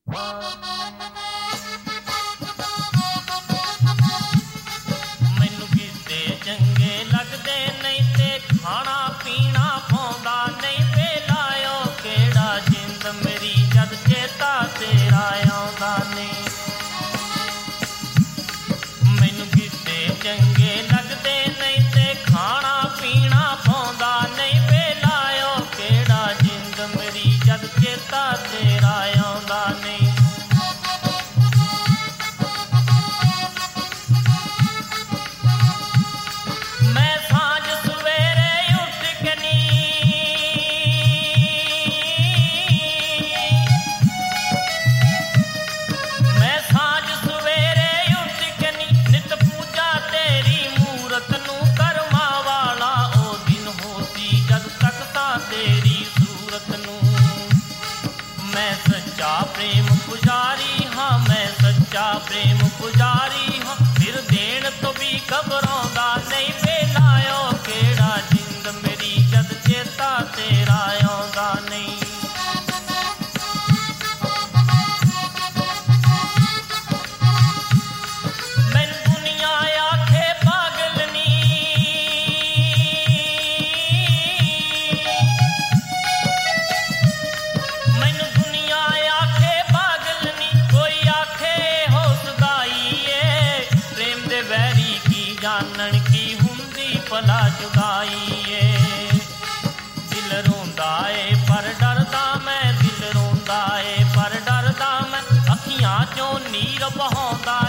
ਮੈਨੂੰ ਕਿਤੇ ਚੰਗੇ ਲੱਗਦੇ ਨਹੀਂ ਤੇ ਖਾਣਾ ਪੀਣਾ ਪਾਉਂਦਾ ਨਹੀਂ ਵੇਲਾਇਓ ਕਿਹੜਾ ਜਿੰਦ ਮੇਰੀ ਜਦ ਚੇਤਾ ਤੇਰਾ ਆਉਂਦਾ ਨਹੀਂ। ਮੈਨੂੰ ਕਿਤੇ ਚੰਗੇ ਲੱਗਦੇ ਨਹੀਂ ਤੇ ਖਾਣਾ ਪੀਣਾ ਪਾਉਂਦਾ ਨਹੀਂ ਵੇਲਾਇਓ ਕਿਹੜਾ ਜਿੰਦ ਮੇਰੀ ਜਦ ਚੇਤਾ ਤੇਰਾ ਆਉਂਦਾ ਨਹੀਂ। प्रेम पुजारी हाँ मैं सच्चा प्रेम पुजारी हाँ फिर देण तो भी घबराउंदा नहीं वेलायो केड़ा जिंद मेरी जद चेता तेरा आउंदा नहीं। जानन की हुंदी भला जुदाई है दिल रोंदा है पर डरदा मैं दिल रोंदा है पर डरदा मैं अखियां चों नीर बहाउंदा